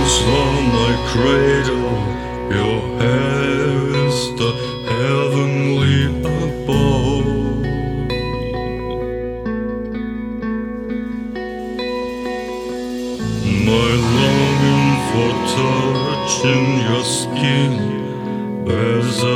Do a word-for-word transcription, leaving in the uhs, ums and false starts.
hands on my cradle, your hands the heavenly abode. My longing for touching your skin bears a